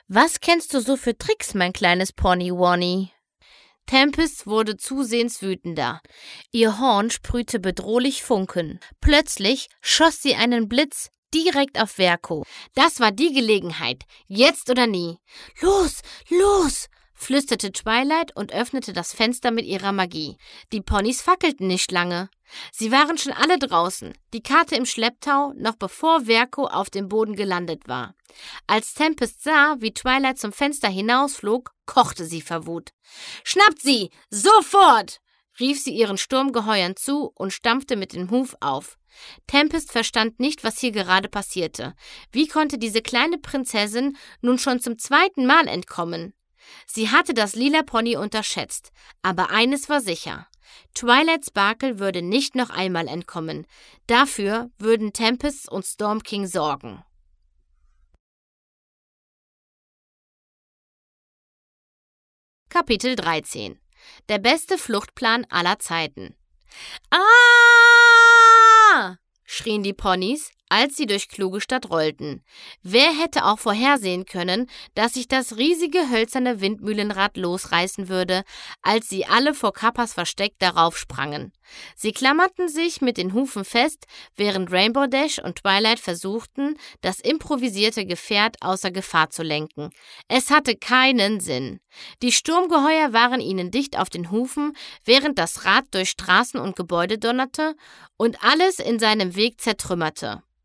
Was kennst du so für Tricks, mein kleines Pony-Wonny? Tempest wurde zusehends wütender. Ihr Horn sprühte bedrohlich Funken. Plötzlich schoss sie einen Blitz direkt auf Verko. Das war die Gelegenheit. Jetzt oder nie. Los, los! Flüsterte Twilight und öffnete das Fenster mit ihrer Magie. Die Ponys fackelten nicht lange. Sie waren schon alle draußen, die Karte im Schlepptau, noch bevor Verko auf dem Boden gelandet war. Als Tempest sah, wie Twilight zum Fenster hinausflog, kochte sie vor Wut. »Schnappt sie! Sofort!« rief sie ihren Sturmgeheuern zu und stampfte mit dem Huf auf. Tempest verstand nicht, was hier gerade passierte. Wie konnte diese kleine Prinzessin nun schon zum 2. Mal entkommen? Sie hatte das lila Pony unterschätzt, aber eines war sicher. Twilight Sparkle würde nicht noch einmal entkommen. Dafür würden Tempest und Storm King sorgen. Kapitel 13 – Der beste Fluchtplan aller Zeiten. Ah! Schrien die Ponys, als sie durch Klugestadt rollten. Wer hätte auch vorhersehen können, dass sich das riesige hölzerne Windmühlenrad losreißen würde, als sie alle vor Kappas Versteck darauf sprangen. Sie klammerten sich mit den Hufen fest, während Rainbow Dash und Twilight versuchten, das improvisierte Gefährt außer Gefahr zu lenken. Es hatte keinen Sinn. Die Sturmgeheuer waren ihnen dicht auf den Hufen, während das Rad durch Straßen und Gebäude donnerte und alles in seinem Weg zertrümmerte.